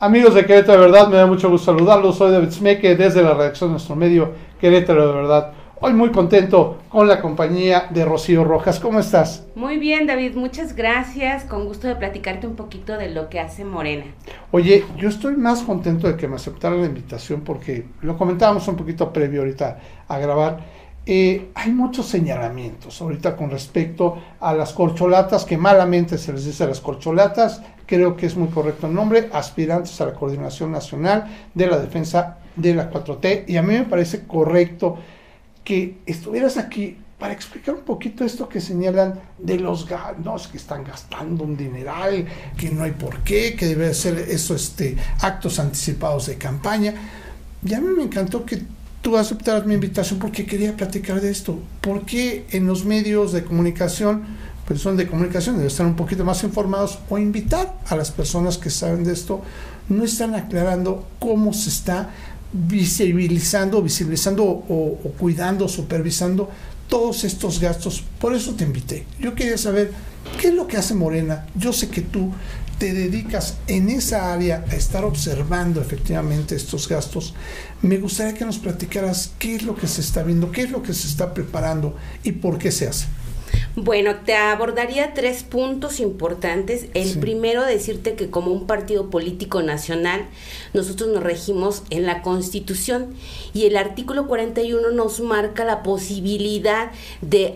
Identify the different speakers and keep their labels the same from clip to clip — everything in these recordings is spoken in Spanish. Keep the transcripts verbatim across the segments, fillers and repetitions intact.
Speaker 1: Amigos de Querétaro de Verdad, me da mucho gusto saludarlos. Soy David Smeke desde la redacción de nuestro medio Querétaro de Verdad. Hoy muy contento con la compañía de Rocío Rojas. ¿Cómo estás?
Speaker 2: Muy bien, David, muchas gracias. Con gusto de platicarte un poquito de lo que hace Morena.
Speaker 1: Oye, yo estoy más contento de que me aceptaran la invitación porque lo comentábamos un poquito previo ahorita a grabar. Eh, hay muchos señalamientos ahorita con respecto a las corcholatas, que malamente se les dice las corcholatas, creo que es muy correcto el nombre, aspirantes a la Coordinación Nacional de la Defensa de la cuatro T, y a mí me parece correcto que estuvieras aquí para explicar un poquito esto que señalan de los gastos, que están gastando un dineral, que no hay por qué, que debe ser eso, este, actos anticipados de campaña. Y a mí me encantó que tú aceptaras mi invitación porque quería platicar de esto. ¿Por qué en los medios de comunicación, pues son de comunicación, deben estar un poquito más informados, o invitar a las personas que saben de esto, no están aclarando cómo se está visibilizando, visibilizando o, o cuidando, supervisando todos estos gastos? Por eso te invité. Yo quería saber qué es lo que hace Morena. Yo sé que tú te dedicas en esa área a estar observando efectivamente estos gastos. Me gustaría que nos platicaras qué es lo que se está viendo, qué es lo que se está preparando y por qué se hace.
Speaker 2: Bueno, te abordaría tres puntos importantes. El sí. primero, decirte que como un partido político nacional, nosotros nos regimos en la Constitución y el artículo cuarenta y uno nos marca la posibilidad de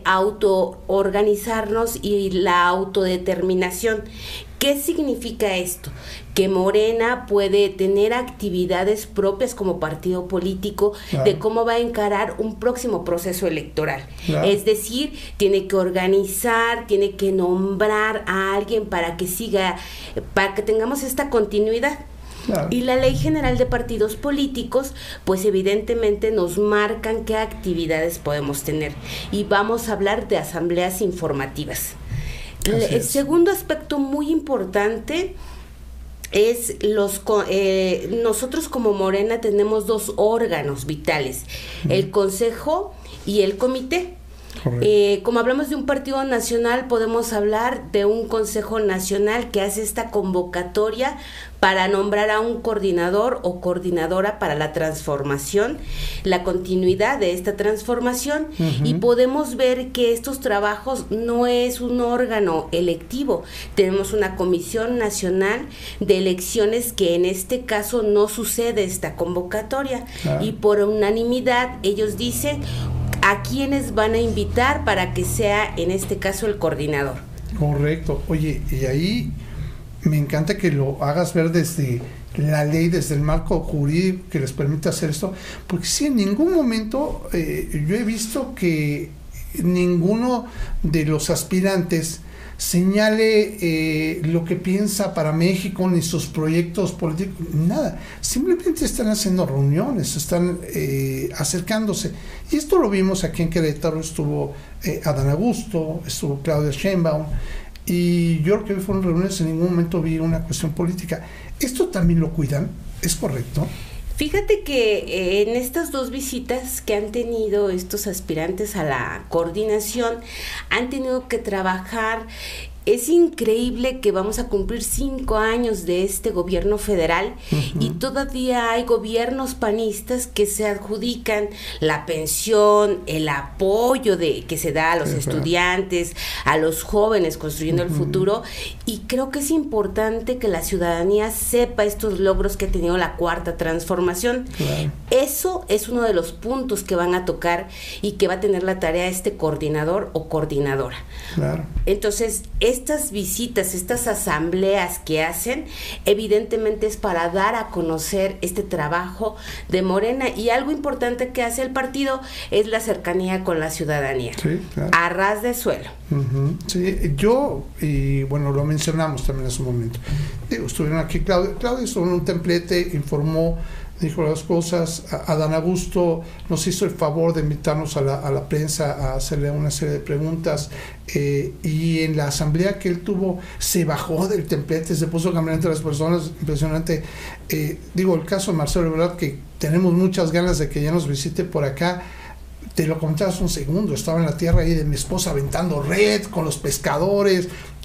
Speaker 2: autoorganizarnos y la autodeterminación. ¿Qué significa esto? Que Morena puede tener actividades propias como partido político, claro, de cómo va a encarar un próximo proceso electoral. Claro. Es decir, tiene que organizar, tiene que nombrar a alguien para que siga, para que tengamos esta continuidad. Claro. Y la Ley General de Partidos Políticos, pues evidentemente nos marcan qué actividades podemos tener. Y vamos a hablar de asambleas informativas. El segundo aspecto muy importante es los eh, nosotros como Morena tenemos dos órganos vitales, uh-huh. el Consejo y el Comité. Eh, como hablamos de un partido nacional, podemos hablar de un Consejo Nacional que hace esta convocatoria para nombrar a un coordinador o coordinadora para la transformación, la continuidad de esta transformación, uh-huh. y podemos ver que estos trabajos no es un órgano electivo. Tenemos una Comisión Nacional de Elecciones que en este caso no sucede esta convocatoria, claro. y por unanimidad ellos dicen a quiénes van a invitar para que sea en este caso el coordinador.
Speaker 1: Correcto. Oye, y ahí me encanta que lo hagas ver desde la ley, desde el marco jurídico que les permite hacer esto, porque si en ningún momento eh, yo he visto que ninguno de los aspirantes señale eh, lo que piensa para México, ni sus proyectos políticos, nada. Simplemente están haciendo reuniones, están eh, acercándose. Y esto lo vimos aquí en Querétaro, estuvo eh, Adán Augusto, estuvo Claudia Sheinbaum, y yo creo que fueron reuniones, en ningún momento vi una cuestión política. ¿Esto también lo cuidan? ¿Es correcto?
Speaker 2: Fíjate que eh, en estas dos visitas que han tenido estos aspirantes a la coordinación, han tenido que trabajar. Es increíble que vamos a cumplir cinco años de este gobierno federal, uh-huh. y todavía hay gobiernos panistas que se adjudican la pensión, el apoyo de que se da a los sí, estudiantes, claro. a los jóvenes construyendo uh-huh. el futuro, y creo que es importante que la ciudadanía sepa estos logros que ha tenido la cuarta transformación. Claro. Eso es uno de los puntos que van a tocar y que va a tener la tarea este coordinador o coordinadora. Claro. Entonces, estas visitas, estas asambleas que hacen, evidentemente es para dar a conocer este trabajo de Morena, y algo importante que hace el partido es la cercanía con la ciudadanía, sí, claro. a ras de suelo.
Speaker 1: Uh-huh. Sí, yo, y bueno, lo mencionamos también en su momento, digo, estuvieron aquí Claudia, Claudia estuvo en un templete, informó, dijo las cosas. Adán Augusto nos hizo el favor de invitarnos a la, a la prensa a hacerle una serie de preguntas, eh, y en la asamblea que él tuvo se bajó del templete, se puso a caminar entre las personas, impresionante. Eh, digo, el caso de Marcelo Ebrard, que tenemos muchas ganas de que ya nos visite por acá. Te lo comentabas un segundo, estaba en la tierra ahí de mi esposa aventando red con los pescadores,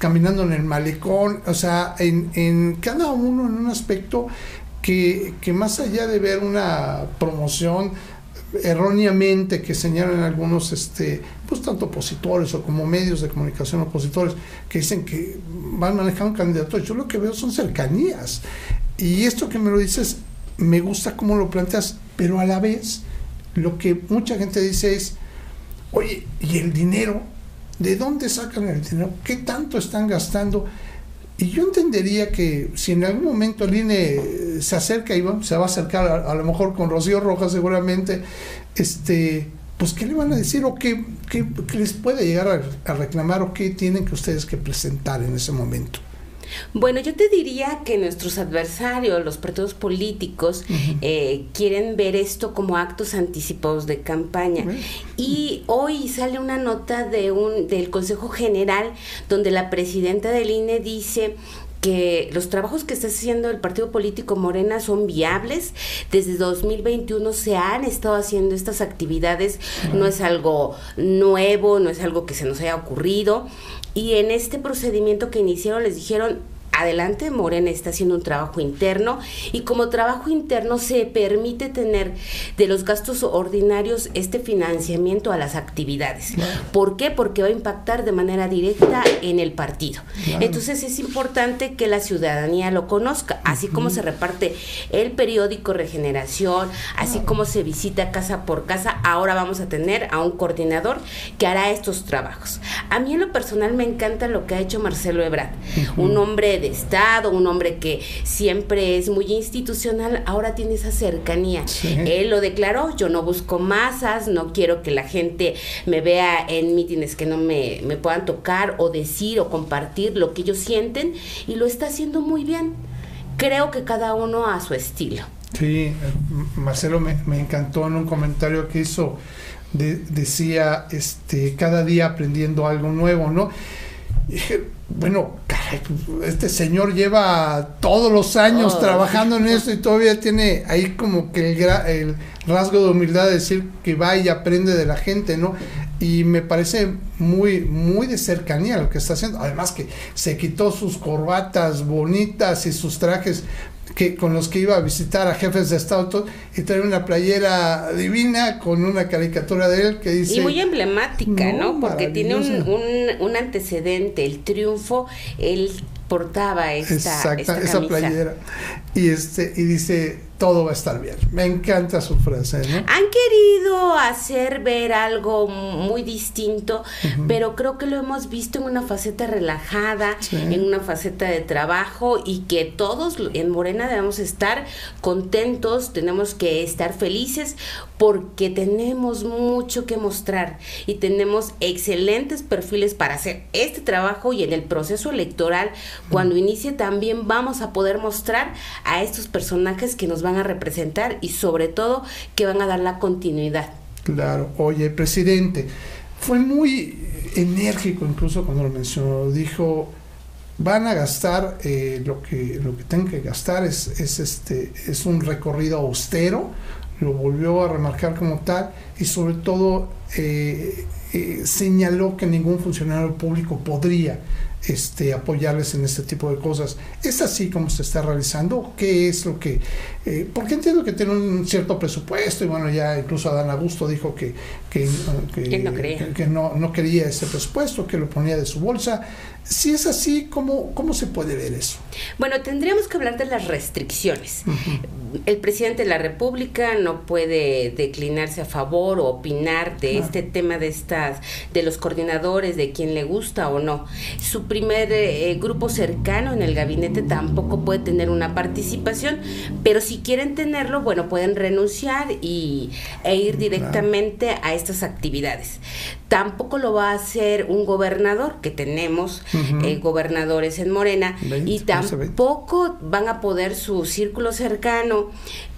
Speaker 1: caminando en el malecón, o sea, en, en cada uno en un aspecto que, que más allá de ver una promoción erróneamente que señalan algunos este pues tanto opositores o como medios de comunicación opositores que dicen que van manejando candidatos, yo lo que veo son cercanías, y esto que me lo dices me gusta cómo lo planteas, pero a la vez lo que mucha gente dice es, oye, ¿y el dinero? ¿De dónde sacan el dinero? ¿Qué tanto están gastando? Y yo entendería que si en algún momento el I N E se acerca y va, se va a acercar a, a lo mejor con Rocío Rojas seguramente, este, pues ¿qué le van a decir o qué, qué, qué les puede llegar a, a reclamar o qué tienen que ustedes que presentar en ese momento?
Speaker 2: Bueno, yo te diría que nuestros adversarios, los partidos políticos, uh-huh. eh, quieren ver esto como actos anticipados de campaña. Uh-huh. Y hoy sale una nota de un del Consejo General donde la presidenta del I N E dice que los trabajos que está haciendo el partido político Morena son viables. Desde dos mil veintiuno se han estado haciendo estas actividades, uh-huh. no es algo nuevo, no es algo que se nos haya ocurrido. Y en este procedimiento que iniciaron les dijeron, adelante, Morena está haciendo un trabajo interno, y como trabajo interno se permite tener de los gastos ordinarios este financiamiento a las actividades. Claro. ¿Por qué? Porque va a impactar de manera directa en el partido. Claro. Entonces es importante que la ciudadanía lo conozca, así uh-huh. como se reparte el periódico Regeneración, así claro. como se visita casa por casa, ahora vamos a tener a un coordinador que hará estos trabajos. A mí en lo personal me encanta lo que ha hecho Marcelo Ebrard, uh-huh. un hombre de Estado, un hombre que siempre es muy institucional, ahora tiene esa cercanía. Sí. Él lo declaró, yo no busco masas, no quiero que la gente me vea en mítines que no me, me puedan tocar o decir o compartir lo que ellos sienten, y lo está haciendo muy bien. Creo que cada uno a su estilo. Sí,
Speaker 1: Marcelo me, me encantó en un comentario que hizo, de, decía, este, cada día aprendiendo algo nuevo, ¿no? Y dije, bueno, caray, este señor lleva todos los años oh. trabajando en esto y todavía tiene ahí como que el, gra- el rasgo de humildad de decir que va y aprende de la gente, ¿no? Y me parece muy, muy de cercanía lo que está haciendo. Además que se quitó sus corbatas bonitas y sus trajes que con los que iba a visitar a jefes de Estado y trae una playera divina con una caricatura de él que dice...
Speaker 2: Y muy emblemática, ¿no? ¿no? Porque tiene un, un, un antecedente, el triunfo, él portaba esta, Exacta, esta
Speaker 1: esa playera. Y, este, y dice... todo va a estar bien. Me encanta su frase, ¿no?
Speaker 2: Han querido hacer ver algo muy distinto, uh-huh. pero creo que lo hemos visto en una faceta relajada, sí. en una faceta de trabajo, y que todos en Morena debemos estar contentos, tenemos que estar felices, porque tenemos mucho que mostrar y tenemos excelentes perfiles para hacer este trabajo, y en el proceso electoral, cuando uh-huh. inicie, también vamos a poder mostrar a estos personajes que nos van a representar y sobre todo que van a dar la continuidad.
Speaker 1: Claro. Oye, presidente, fue muy enérgico incluso cuando lo mencionó, dijo, van a gastar eh, lo que lo que tengan que gastar, es, es este es un recorrido austero, lo volvió a remarcar como tal, y sobre todo eh, eh, señaló que ningún funcionario público podría Este, apoyarles en este tipo de cosas. ¿Es así como se está realizando? ¿Qué es lo que...? Eh, porque entiendo que tiene un cierto presupuesto, y bueno, ya incluso Adán Augusto dijo que, que, que,
Speaker 2: no,
Speaker 1: que, que no, no quería ese presupuesto, que lo ponía de su bolsa. Si es así, ¿cómo, cómo se puede ver eso?
Speaker 2: Bueno, tendríamos que hablar de las restricciones. Uh-huh. El presidente de la República no puede declinarse a favor o opinar de claro. este tema de estas, de los coordinadores, de quién le gusta o no. Su primer eh, grupo cercano en el gabinete tampoco puede tener una participación, pero si quieren tenerlo, bueno, pueden renunciar y, e ir directamente claro. a estas actividades. Tampoco lo va a hacer un gobernador, que tenemos uh-huh. eh, gobernadores en Morena, veinte, y tampoco van a poder su círculo cercano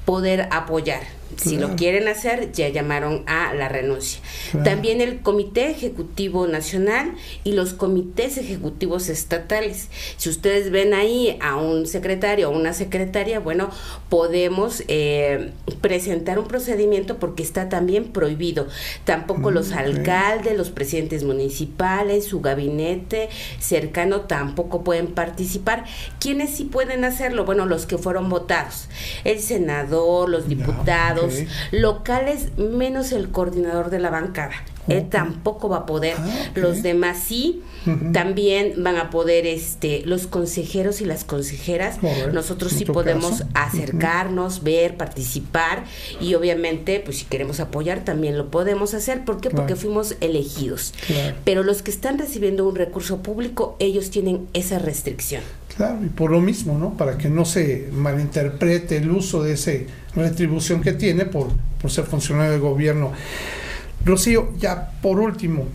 Speaker 2: poder apoyar. Si claro. lo quieren hacer, ya llamaron a la renuncia. Claro. También el Comité Ejecutivo Nacional y los comités ejecutivos estatales. Si ustedes ven ahí a un secretario o una secretaria, bueno, podemos eh, presentar un procedimiento porque está también prohibido. Tampoco mm, los okay. alcaldes, los presidentes municipales, su gabinete cercano tampoco pueden participar. ¿Quiénes sí pueden hacerlo? Bueno, los que fueron votados. El senador, los diputados, okay. locales, menos el coordinador de la bancada. Okay. Él tampoco va a poder. Ah, okay. Los demás sí. Uh-huh. También van a poder este los consejeros y las consejeras. Correcto. Nosotros sí podemos caso. acercarnos, uh-huh. ver, participar y obviamente, pues si queremos apoyar también lo podemos hacer. ¿Por qué? Claro. Porque fuimos elegidos. Claro. Pero los que están recibiendo un recurso público, ellos tienen esa restricción.
Speaker 1: Claro, y por lo mismo, ¿no? Para que no se malinterprete el uso de esa retribución que tiene por, por ser funcionario de gobierno. Rocío, ya por último,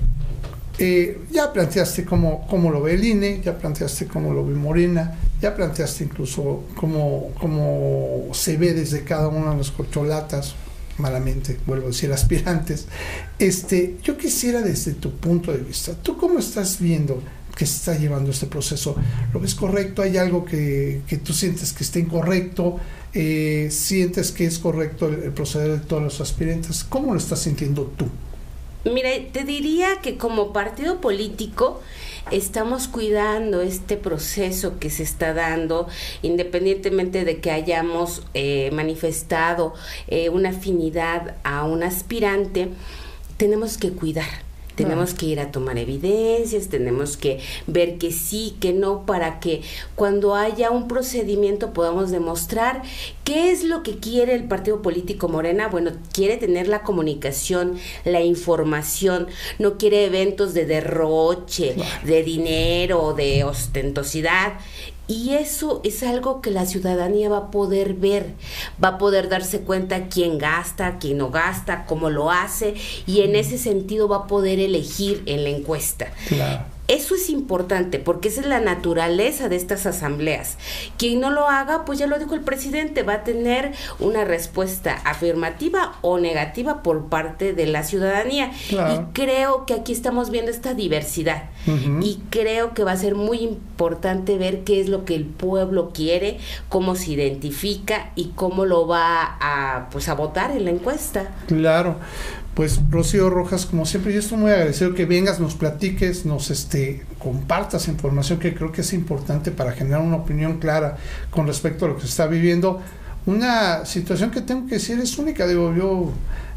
Speaker 1: eh, ya planteaste cómo, cómo lo ve el I N E, ya planteaste cómo lo ve Morena, ya planteaste incluso cómo, cómo se ve desde cada una de las corcholatas, malamente, vuelvo a decir, aspirantes. Este, yo quisiera desde tu punto de vista, ¿tú cómo estás viendo que se está llevando este proceso? ¿Lo ves correcto? ¿Hay algo que, que tú sientes que está incorrecto? Eh, ¿Sientes que es correcto el, el proceder de todos los aspirantes? ¿Cómo lo estás sintiendo tú?
Speaker 2: Mira, te diría que como partido político estamos cuidando este proceso que se está dando, independientemente de que hayamos eh, manifestado eh, una afinidad a un aspirante, tenemos que cuidar. Tenemos que ir a tomar evidencias, tenemos que ver que sí, que no, para que cuando haya un procedimiento podamos demostrar qué es lo que quiere el partido político Morena. Bueno, quiere tener la comunicación, la información, no quiere eventos de derroche, de dinero, de ostentosidad. Y eso es algo que la ciudadanía va a poder ver, va a poder darse cuenta quién gasta, quién no gasta, cómo lo hace, y en ese sentido va a poder elegir en la encuesta. Claro. Eso es importante porque esa es la naturaleza de estas asambleas. Quien no lo haga, pues ya lo dijo el presidente, va a tener una respuesta afirmativa o negativa por parte de la ciudadanía. Claro. Y creo que aquí estamos viendo esta diversidad. Uh-huh. Y creo que va a ser muy importante ver qué es lo que el pueblo quiere, cómo se identifica y cómo lo va a, pues, a votar en la encuesta.
Speaker 1: Claro. Pues Rocío Rojas, como siempre, yo estoy muy agradecido que vengas, nos platiques, nos este, compartas información que creo que es importante para generar una opinión clara con respecto a lo que se está viviendo. Una situación que tengo que decir es única, digo, yo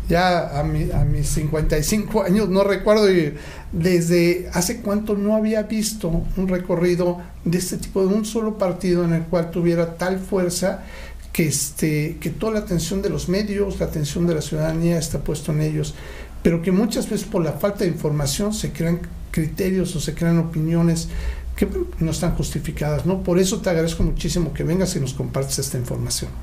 Speaker 1: ya a, mi, a mis cincuenta y cinco años no recuerdo y desde hace cuánto no había visto un recorrido de este tipo, de un solo partido en el cual tuviera tal fuerza que este que toda la atención de los medios, la atención de la ciudadanía está puesto en ellos, pero que muchas veces por la falta de información se crean criterios o se crean opiniones que no están justificadas, ¿no? Por eso te agradezco muchísimo que vengas y nos compartes esta información.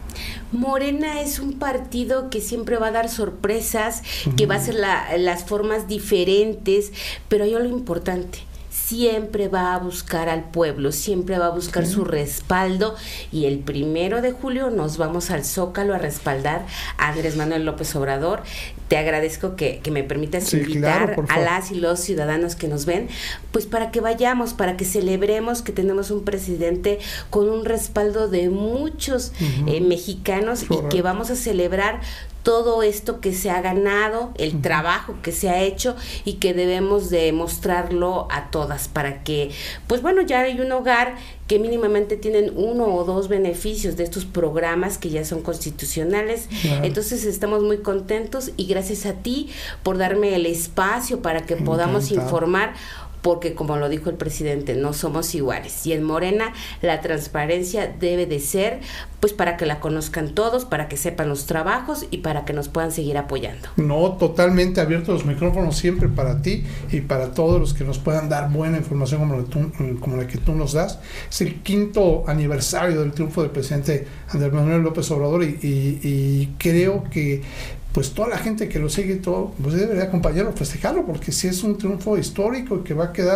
Speaker 2: Morena es un partido que siempre va a dar sorpresas, uh-huh. que va a hacer la, las formas diferentes, pero hay algo importante. Siempre va a buscar al pueblo, siempre va a buscar sí. su respaldo, y el primero de julio nos vamos al Zócalo a respaldar a Andrés Manuel López Obrador. Te agradezco que, que me permitas sí, invitar claro, a las y los ciudadanos que nos ven, pues para que vayamos, para que celebremos que tenemos un presidente con un respaldo de muchos uh-huh. eh, mexicanos. Correcto. Y que vamos a celebrar todo esto que se ha ganado, el uh-huh. trabajo que se ha hecho, y que debemos de mostrarlo a todas para que, pues bueno, ya hay un hogar que mínimamente tienen uno o dos beneficios de estos programas que ya son constitucionales. Claro. Entonces estamos muy contentos y gracias a ti por darme el espacio para que Me podamos encanta. informar, porque como lo dijo el presidente, no somos iguales, y en Morena la transparencia debe de ser, pues para que la conozcan todos, para que sepan los trabajos y para que nos puedan seguir apoyando.
Speaker 1: No, totalmente abiertos los micrófonos siempre para ti y para todos los que nos puedan dar buena información como la, tú, como la que tú nos das. Es el quinto aniversario del triunfo del presidente Andrés Manuel López Obrador, y, y, y creo que pues toda la gente que lo sigue, todo, pues debería acompañarlo, festejarlo, porque sí es un triunfo histórico y que va a quedar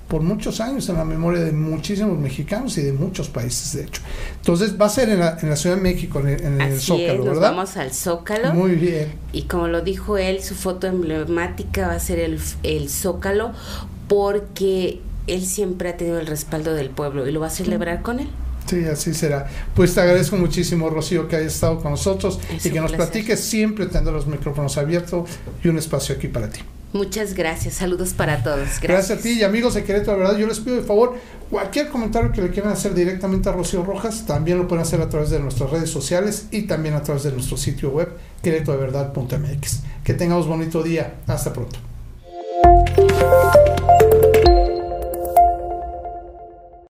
Speaker 1: por muchos años en la memoria de muchísimos mexicanos y de muchos países, de hecho. Entonces va a ser en la, en la Ciudad de México, en el, en el
Speaker 2: Así
Speaker 1: Zócalo,
Speaker 2: es, nos
Speaker 1: ¿verdad?
Speaker 2: vamos al Zócalo.
Speaker 1: Muy bien.
Speaker 2: Y como lo dijo él, su foto emblemática va a ser el, el Zócalo, porque él siempre ha tenido el respaldo del pueblo y lo va a celebrar con él.
Speaker 1: Sí, así será. Pues te agradezco muchísimo, Rocío, que hayas estado con nosotros
Speaker 2: Es
Speaker 1: y que
Speaker 2: un
Speaker 1: nos
Speaker 2: placer.
Speaker 1: platiques, siempre teniendo los micrófonos abiertos y un espacio aquí para ti.
Speaker 2: Muchas gracias, saludos para todos. Gracias.
Speaker 1: Gracias a ti y amigos de Querétaro de Verdad. Yo les pido de favor, cualquier comentario que le quieran hacer directamente a Rocío Rojas, también lo pueden hacer a través de nuestras redes sociales y también a través de nuestro sitio web, querétaro de verdad punto m x. Que tengamos bonito día. Hasta pronto.